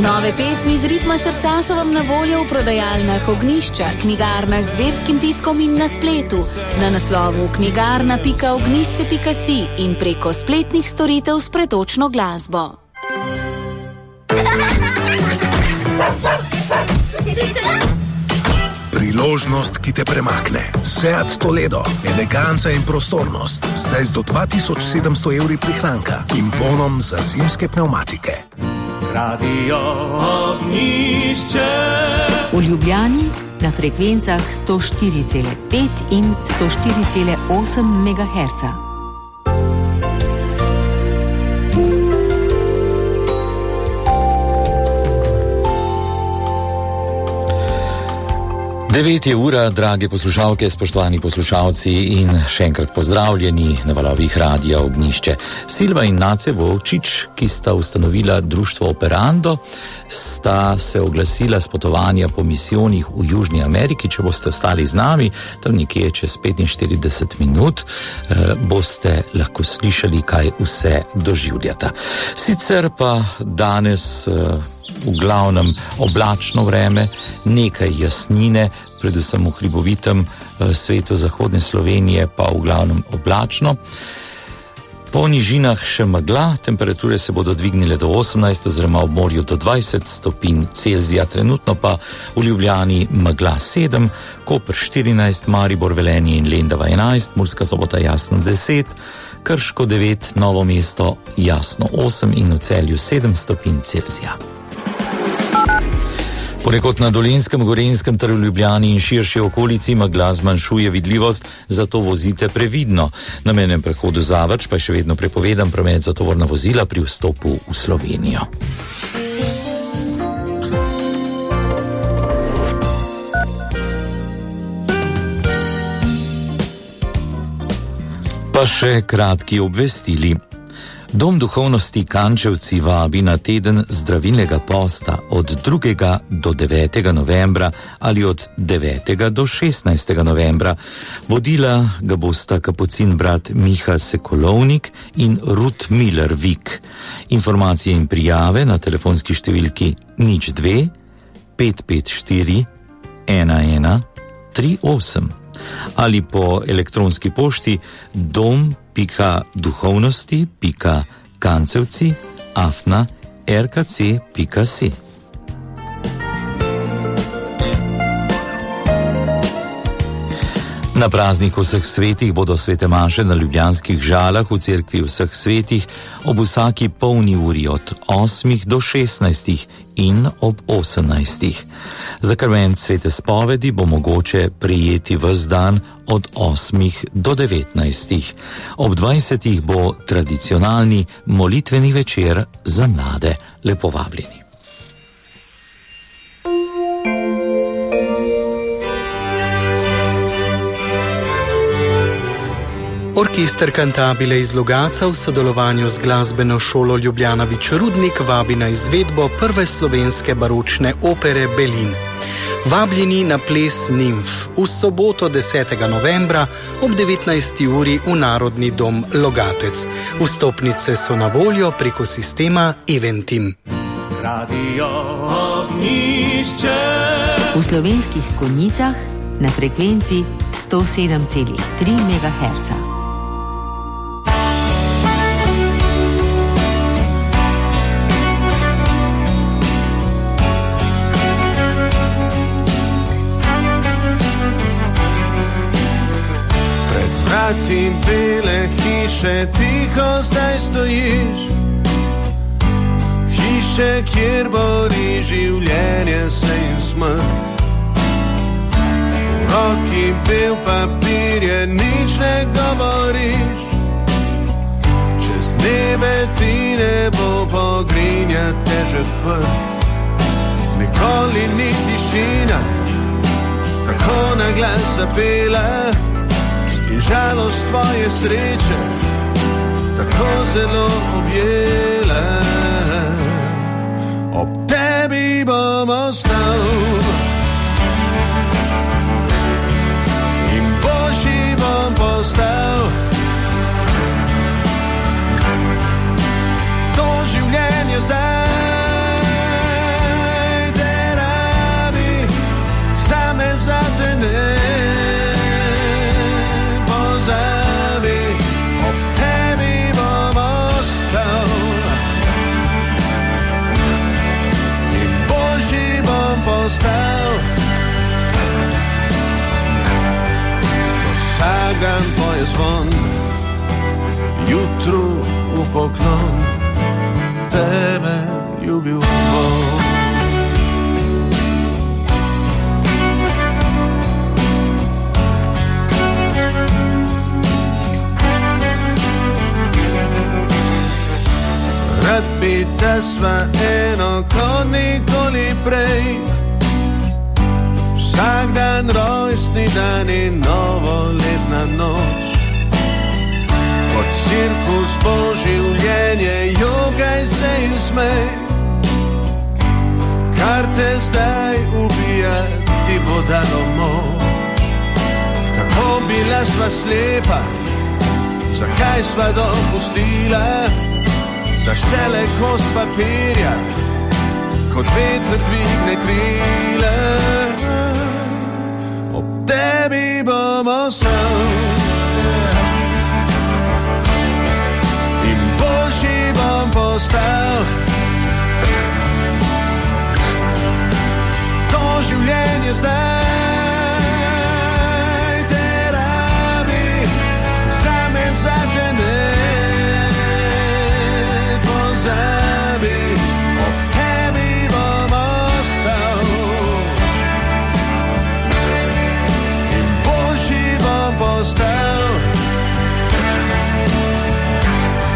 Nove pesmi z ritma srca so vam na voljo v prodajalnah Ognjišča, knjigarnah z verskim tiskom in na spletu, na naslovu knjigarna.ognjišče.si in preko spletnih storitev s pretočno glasbo. Priložnost, ki te premakne. Seat Toledo. Eleganca in prostornost. Zdaj z do 2700 evri prihranka in bonom za zimske pnevmatike. Radio Ognjišče. V Ljubljani na frekvencah 104,5 in 104,8 MHz. Devet je ura, drage poslušalke, spoštovani poslušalci in še enkrat pozdravljeni na valovih Radia Ognjišče. Silva in Nace Vovčič, ki sta ustanovila društvo Operando, sta se oglasila s potovanja po misijonih v Južni Ameriki. Če boste ostali z nami, tam nekje čez 45 minut, boste lahko slišali, kaj vse doživljata. Sicer pa danes v glavnem oblačno vreme, nekaj jasnine, predvsem v hribovitem svetu zahodne Slovenije pa v glavnem oblačno. Po nižinah še megla, temperature se bodo dvignile do 18 oziroma ob morju do 20 stopinj Celzija. Trenutno pa v Ljubljani megla 7, Koper 14, Maribor, Velenje in Lendava 11, Murska Sobota jasno 10, Krško 9, Novo mesto jasno 8 in v Celju 7 stopinj Celzija. Ponekod na Dolenjskem, Gorenjskem ter v Ljubljani in širši okolici megla zmanjšuje vidljivost, zato vozite previdno. Na mejnem prehodu Zavrč pa je še vedno prepovedan promet za tovorna vozila pri vstopu v Slovenijo. Pa še kratki obvestili. Dom duhovnosti Kančevci vabi na teden zdravilnega posta od 2. do 9. novembra ali od 9. do 16. novembra. Vodila ga bosta kapucin brat Miha Sekulovnik in Ruth Miller-Vik. Informacije in prijave na telefonski številki 02 554 1138 ali po elektronski pošti dom.duhovnosti.kancevci@rkc.si. Na prazniku vseh svetih bodo svete maše na ljubljanskih Žalah v cerkvi vseh svetih ob vsaki polni uri od 8 do 16 in ob 18. Zakrment svete spovedi bo mogoče prijeti ves dan od 8 do 19. Ob 20 bo tradicionalni molitveni večer za mlade. Lepo vabljeni. Orkester Cantabile iz Logatca v sodelovanju z glasbeno šolo Ljubljana Vič-Rudnik vabi na izvedbo prve slovenske baročne opere Belin. Vabljeni na ples Nimf v soboto 10. novembra ob 19. uri v Narodni dom Logatec. Vstopnice so na voljo preko sistema Eventim. Radio Ognjišče. V Slovenskih Konjicah na frekvenci 107,3 MHz. Vrati bele hiše, tiho zdaj stojiš. Hiše, kjer bori življenje se in smrt. V roki bel papir je, nič ne govoriš. Čez nebe ti ne bo pogrinja težek prt. Nikoli ni tišina tako na glas zapela. In žalost tvoje sreče tako zelo objela. Ob tebi bom ostal in božji bom postal. To življenje zdaj jutru v poklon tebe ljubil bom. Rad bi, da sva eno kot nikoli prej, vsak dan rojstni dan in novoletna noč. Kot cirkus bo življenje, jokaj se in smej, kar te zdaj ubija, ti bo dalo moč. Kako bila sva slepa, zakaj sva dopustila, da šele kost papirja kot veter dvigne krila. Ob tebi bom ostal in boljši bom postal. To življenje zdaj